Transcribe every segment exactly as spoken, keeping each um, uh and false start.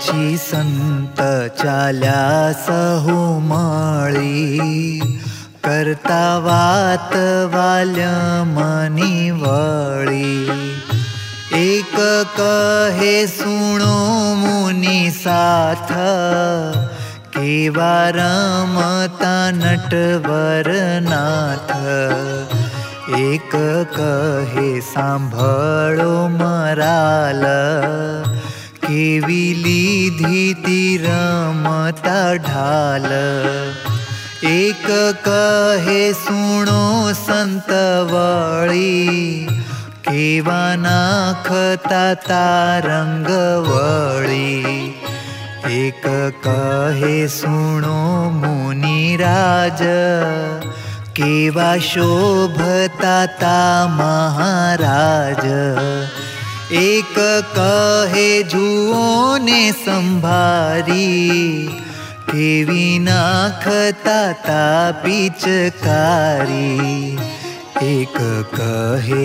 પછી સંત ચાલ્યા સહુ મળી, કરતા વાત વાલ્ય મની વળી. એક કહે સુણો મુનિ સાથ, કેવા રમતા નટવર નાથ. એક કહે સાંભળો મરાલ, કેવી લીધી તી રમતા ઢાલ. એક કહે સુણો સંત વળી, કેવા નાખતા તારંગ વળી. એક કહે સુણો મુનિરાજ, કેવા શોભતા તા મહારાજ. એક કહે જુઓ ને સંભારી, કેવી નાખતા તા પિચકારી. એક કહે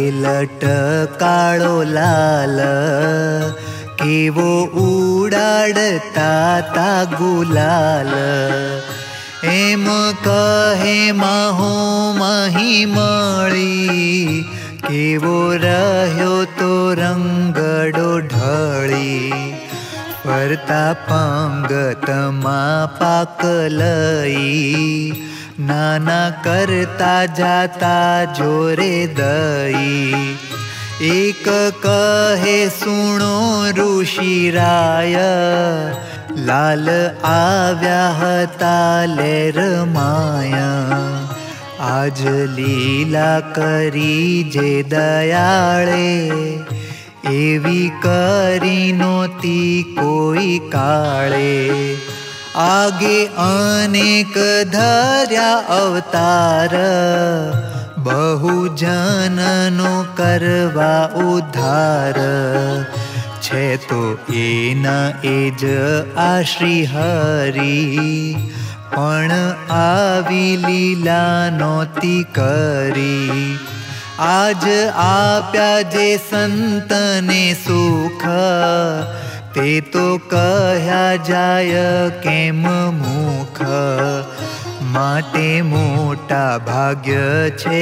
લટકાળો લાલ, કેવો ઉડાડતા તા ગુલાલ. એમ કહે માહો મહી મળી, કેવો રહ્યો તો રંગડો ઢળી. ફરતા પંગતમાં પાક લઈ, નાના કરતા જાતા જોરે દઈ. એક કહે સુણો ઋષિરાય, લાલ આવ્યા હતા લેર માયા. આજ લીલા કરી જે દયાળે, એવી કરી નોતી કોઈ કાળે. આગે અનેક ધર્યા અવતાર, બહુ જનનો કરવા ઉદ્ધાર. છે તો એના એ જ આશ્રી હરી, પણ આવી લીલા નોતી કરી. આજ આપ્યા જે સંતને સુખ, તે તો કહ્યા જાય કેમ મુખ. માટે મોટા ભાગ્ય છે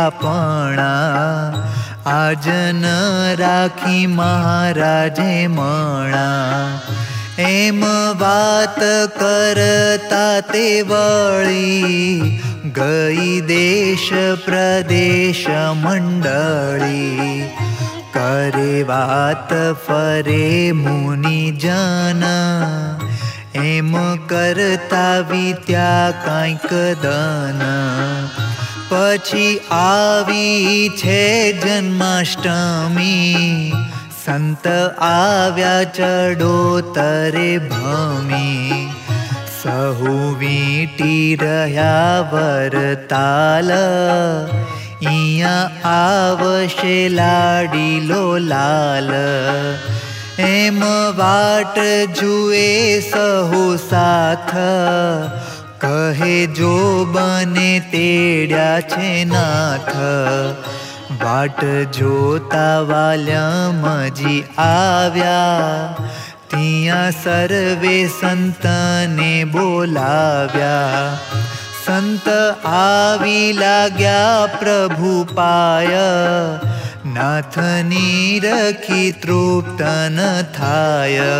આપણા, આજન રાખી મહારાજે મણા. એમ વાત કરતા તે વળી, ગઈ દેશ પ્રદેશ મંડળી. કરે વાત ફરે મુનિજન, એમ કરતા વિદ્યા કાંઈક દન. પછી આવી છે જન્માષ્ટમી, સંત આવ્યા ચડોતરે ભમી. સહુ વીંટી રહ્યા વરતાલ, અહીંયા આવશે લાડીલો લાલ. એમ વાટ જુએ સહુ સાથ, કહે જો બને તેડ્યા છે નાથ. વાટ જોતા વાલ્યમજી આવ્યા, ત્યાં સર્વે સંતને બોલાવ્યા. સંત આવી લાગ્યા પ્રભુ પાય, નાથની રખી તૃપ્ત ન થાય.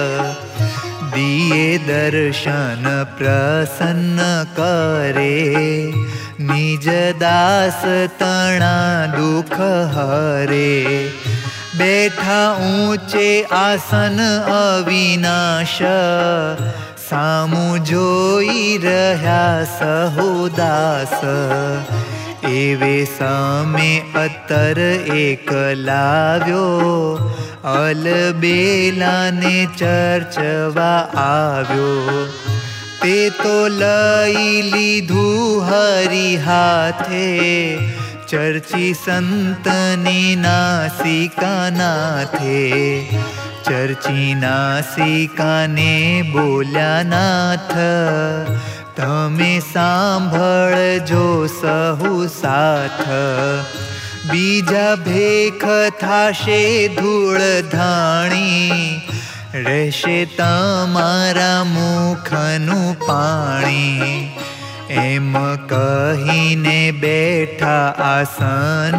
દિયે દર્શન પ્રસન્ન કરે, નિજ દાસ તણા દુઃખ હરે. બેઠા ઊંચે આસન અવિનાશ, સામું જોઈ રહ્યા સહુદાસ. એવે સમે અત્તર એક લાવ્યો, અલબેલાને ચર્ચવા આવ્યો. તે તો લઈ લીધું હરી હાથે, ચર્ચી સંતની નાસિકા નાથે. ચર્ચી નાસિકાને બોલ્યા નાથ, તમે સાંભળજો સહુ સાથ. બીજા ભેખ થાશે ધૂળ ધાણી, રહેશે તમારા મુખનું પાણી. એમ કહીને બેઠા આસન,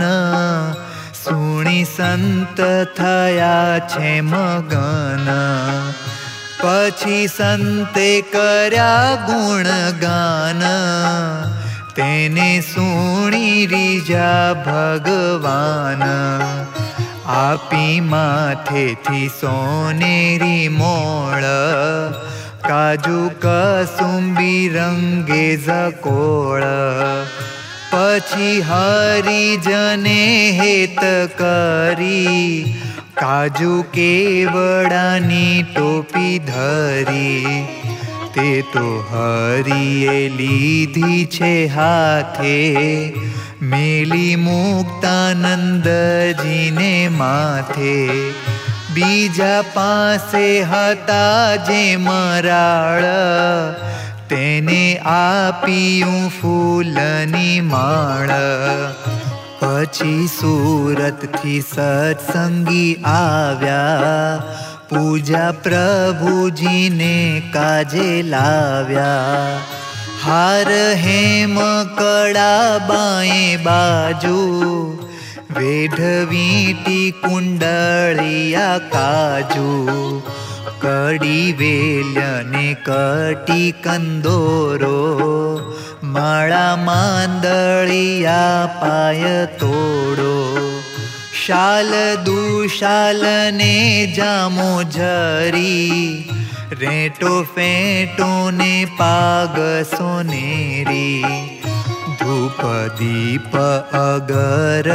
સુણી સંત થયા છે મગન. પછી સંતે કર્યા ગુણગાન, તેને સુણી રીજા ભગવાન. આપી માથેથી સોનેરી મોળ, કાજુ કસુંબી રંગે ઝકોળ. પછી હરિજને હેત કરી, કાજુ કેવડાની ટોપી ધરી. તે તો હરિએ લીધી છે હાથે, મેલી મુક્તાનંદજીને માથે. બીજા પાસે હતા જે મરાળ, તેને આપ્યું ફૂલની માળ. પછી સુરતથી સત્સંગી આવ્યા, પૂજા પ્રભુજીને કાજે લાવ્યા. હાર હેમ કડા બાએ બાજુ, વેઢ વીંટી કુંડળિયા કાજુ. કડી વેલ્યને કટી કંદોરો, માળા માંદળિયા પાય તોડો. શાલ દુશાલને જામો ઝરી, રેટો ફેટો ને પાગ સોનેરી. ધૂપ દીપ અગર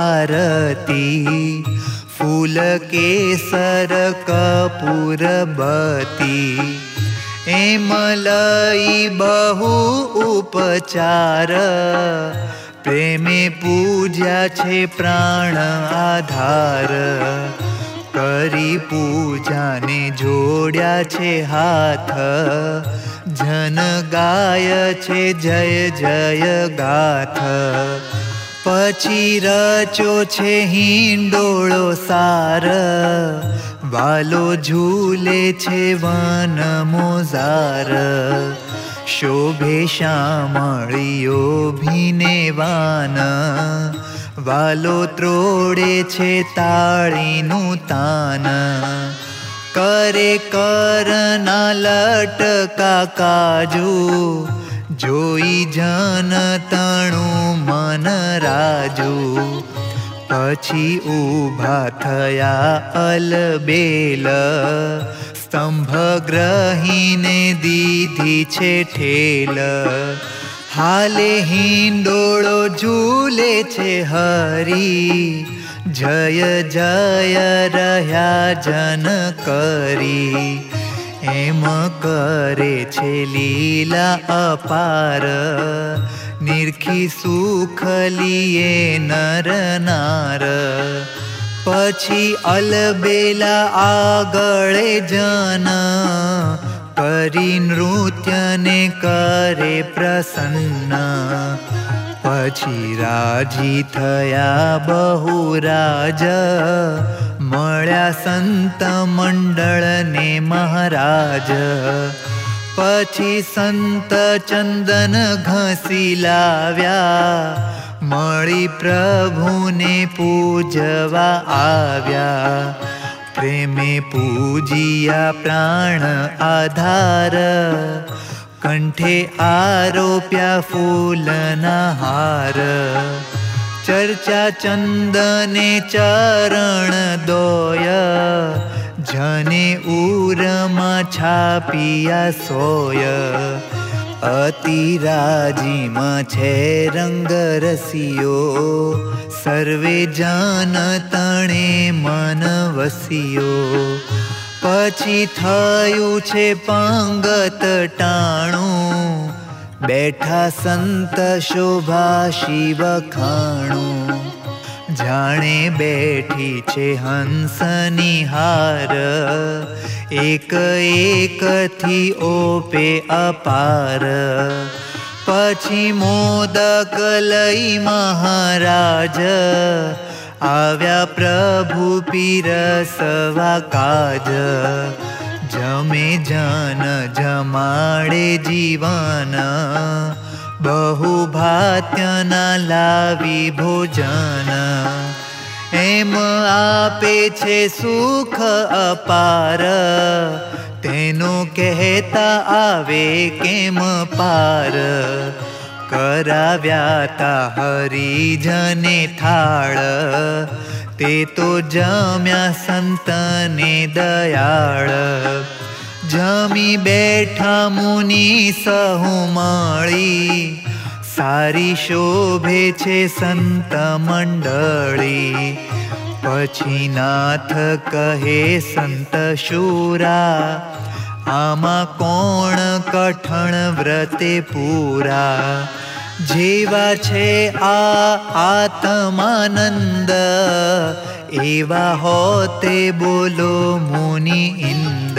આરતી, ફૂલ કેસર કપૂર બતી. એમ લઈ બહુ ઉપચાર, પ્રેમે પૂજ્યા છે પ્રાણ આધાર. કરી પૂજાને જોડ્યા છે હાથ, જન ગાય છે જય જય ગાથ. પછી રચો છે હિંડોળો સાર, વાલો ઝૂલે છે વન મોઝાર. શોભે શામળીઓ ભીને વાન, વાલો ત્રોડે છે તાળીનું તાન. કરે કરના લટકા કાજુ, જોઈ જન તણું મન રાજુ. પછી ઊભા થયા અલબેલ, સ્તંભ ગ્રહીને દીધી છે ઠેલ. હાલે હિંડોળો ઝૂલે છે હરી, જય જય રહ્યા જન કરી. એમ કરે છે લીલા અપાર, નિરખી સુખ લીએ નર નાર. પછી અલબેલા આગળે જન, કરી નૃત્યને કરે પ્રસન્ન. પછી રાજી થયા બહુ રાજ, મળ્યા સંત મંડળને મહારાજ. પછી સંત ચંદન ઘસી લાવ્યા, મળી પ્રભુને પૂજવા આવ્યા. પ્રેમે પૂજિયા પ્રાણ આધાર, કંઠે આરોપ્યા ફૂલના હાર. ચર્ચા ચંદને ચરણ દોય, જને ઉરમાં છાપિયા સોય. અતિ રાજીમાં છે રંગ રસિયો, સર્વે જન તણે મન વસિયો. પછી થયું છે પંગત ટાણું, બેઠા સંત શોભા શિવ ખાણું. જાણે બેઠી છે હંસની હાર, એક એકથી ઓપે અપાર. પછી મોદક લઈ મહારાજ, આવ્યા પ્રભુ પીરસવા કાજ. जमे जन जमाड़े जीवन बहु भात्यना लावी भोजन एम आपे छे सुख अपार तेनो कहता आवे केम पार कराव्याता हरिजने थाळ ते तो जम्या संतने दयाळ जमी बैठा मुनि सहु मळी सारी शोभे छे संत मंडळी पछी नाथ कहे संत शूरा आमा कोण कठण व्रते पूरा जेवा छे आ आत्मानंद एवा होते बोलो मुनि इंद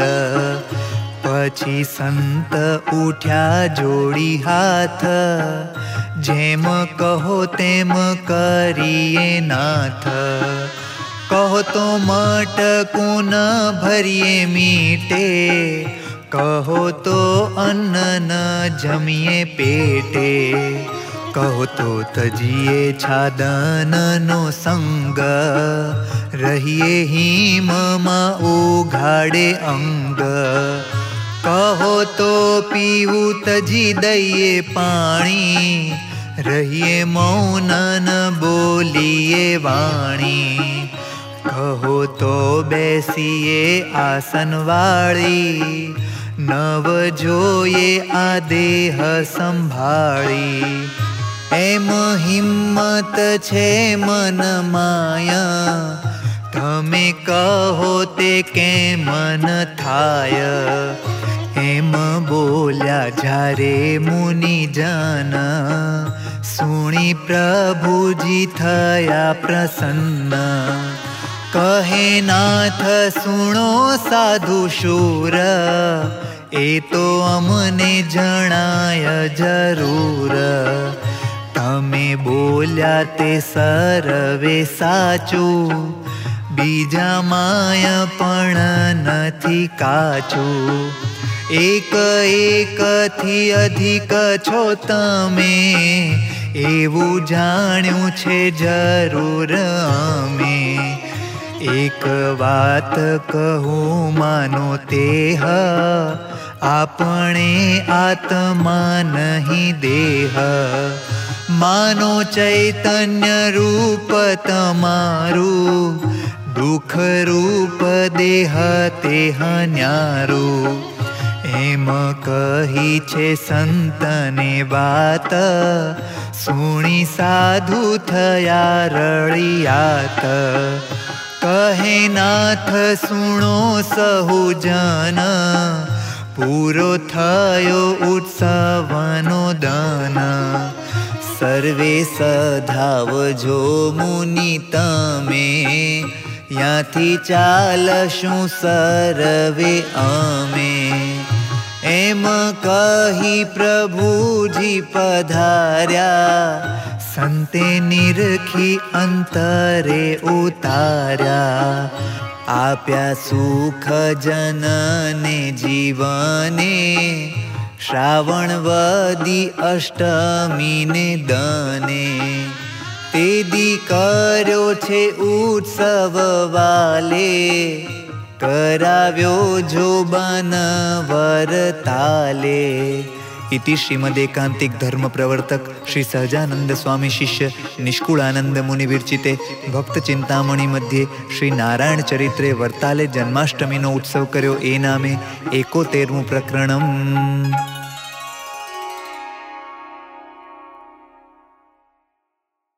पछी संत उठ्या जोड़ी हाथ जेम कहो तेम करिए नाथ कहो तो मटकू न भरिए मीटे कहो तो अन्न न जमिए पेटे कहो तो तजिए छादन नो संग रहिए हिम मा उघाड़े अंग कहो तो पीवू तजी दइए पाणी रहिए मौन न बोलिए वाणी कहो तो बेसिए आसन वाली नव जोये आ देह संभाળી एम हिम्मत छे मन माया तमे कहो ते के मन थाय एम बोल्या जारे मुनि जन सुणी प्रभुजी थया प्रसन्न कहे नाथ सुनो साधु शूर ए तो अमने जणाय जरूर तमे बोल्या ते सर्वे साचू बीजा माय पण नथी काचू एक एक थी अधिक छो तमे एवू जाण्यू छे जरूर अमे एक बात कहूँ मानो तेह आपणे आत्मा नहीं देह मानो चैतन्य रूप तमारू दुख रूप देह तेह न्यारू एम कही छे संतने बात सुणी साधु थया रड़ियात कहे नाथ सुनो सहु जन पूरो थयो उत्सवनो दान सर्वे सधावजो मुनि तमे याथी चालशु सर्वे अमे एम कही प्रभुजी पधार्या संते निरखी अंतरे उतार्या आप्या सुख जनने जीवने श्रावण वदी अष्टमी ने दने तेदी कर्यो छे उत्सव वाले कराव्यो जो बनवर ताले इति श्रीमदेकांतिक धर्म प्रवर्तक श्री सहजानंद स्वामी शिष्य निष्कुलानंद मुनि विरचिते भक्त चिंतामणि मध्ये श्री नारायण चरित्रे वर्ताले जन्माष्टमी नो उत्सव कर्यो ए नामे एकोतेरमु प्रकरणम।